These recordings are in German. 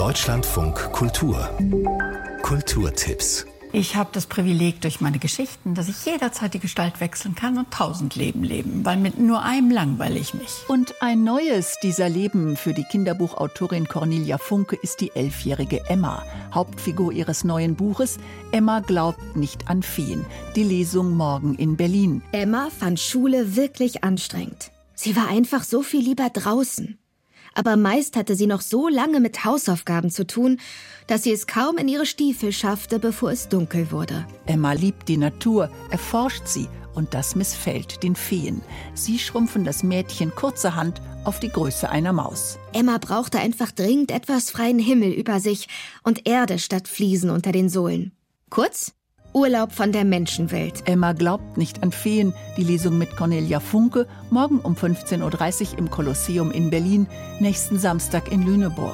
Deutschlandfunk Kultur. Kulturtipps. Ich habe das Privileg durch meine Geschichten, dass ich jederzeit die Gestalt wechseln kann und 1000 Leben leben, weil mit nur einem langweile ich mich. Und ein neues dieser Leben für die Kinderbuchautorin Cornelia Funke ist die 11-jährige Emma, Hauptfigur ihres neuen Buches Emma glaubt nicht an Feen. Die Lesung morgen in Berlin. Emma fand Schule wirklich anstrengend. Sie war einfach so viel lieber draußen. Aber meist hatte sie noch so lange mit Hausaufgaben zu tun, dass sie es kaum in ihre Stiefel schaffte, bevor es dunkel wurde. Emma liebt die Natur, erforscht sie und das missfällt den Feen. Sie schrumpfen das Mädchen kurzerhand auf die Größe einer Maus. Emma brauchte einfach dringend etwas freien Himmel über sich und Erde statt Fliesen unter den Sohlen. Kurz, Urlaub von der Menschenwelt. Emma glaubt nicht an Feen. Die Lesung mit Cornelia Funke morgen um 15.30 Uhr im Kolosseum in Berlin, nächsten Samstag in Lüneburg.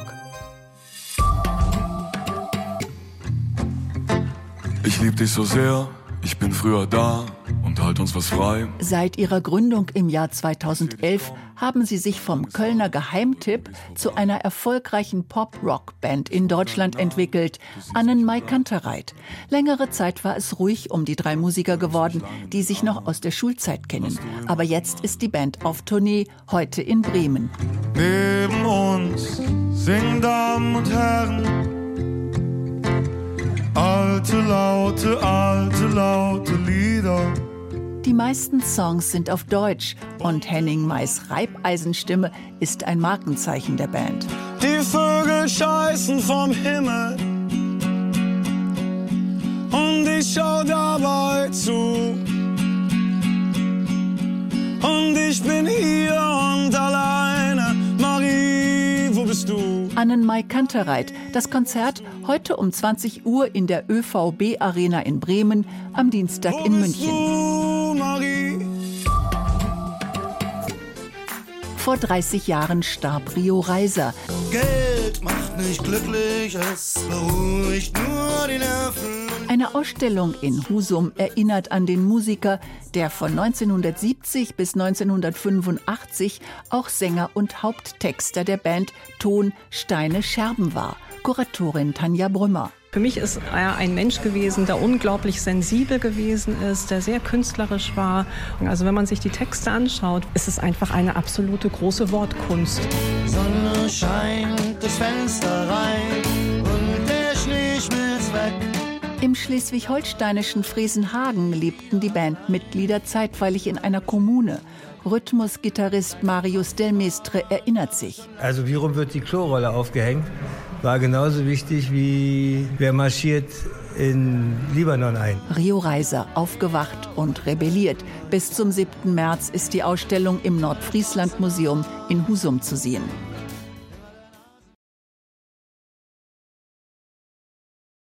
Ich lieb dich so sehr, ich bin früher da und halt uns was frei. Seit ihrer Gründung im Jahr 2011 haben sie sich vom Kölner Geheimtipp zu einer erfolgreichen Pop-Rock-Band in Deutschland entwickelt, Annenmai Kantereit. Längere Zeit war es ruhig um die 3 Musiker geworden, die sich noch aus der Schulzeit kennen. Aber jetzt ist die Band auf Tournee, heute in Bremen. Neben uns singen Damen und Herren alte, laute Lieder. Die meisten Songs sind auf Deutsch und Henning Mays Reibeisenstimme ist ein Markenzeichen der Band. Die Vögel scheißen vom Himmel und ich schau dabei zu. Und ich bin hier und alleine. Marie, wo bist du? Annenmai Kantereit. Das Konzert heute um 20 Uhr in der ÖVB Arena in Bremen, am Dienstag in München. Vor 30 Jahren starb Rio Reiser. Geld macht nicht glücklich, es beruhigt nur die Nerven. Eine Ausstellung in Husum erinnert an den Musiker, der von 1970 bis 1985 auch Sänger und Haupttexter der Band Ton, Steine, Scherben war. Kuratorin Tanja Brümmer. Für mich ist er ein Mensch gewesen, der unglaublich sensibel gewesen ist, der sehr künstlerisch war. Also wenn man sich die Texte anschaut, ist es einfach eine absolute große Wortkunst. Sonne scheint durchs Fenster rein und der Schnee schmilzt weg. Im schleswig-holsteinischen Fresenhagen lebten die Bandmitglieder zeitweilig in einer Kommune. Rhythmusgitarrist Marius Delmestre erinnert sich. Also wie rum wird die Klorolle aufgehängt, war genauso wichtig wie wer marschiert in Libanon ein. Rio Reiser, aufgewacht und rebelliert. Bis zum 7. März ist die Ausstellung im Nordfriesland-Museum in Husum zu sehen.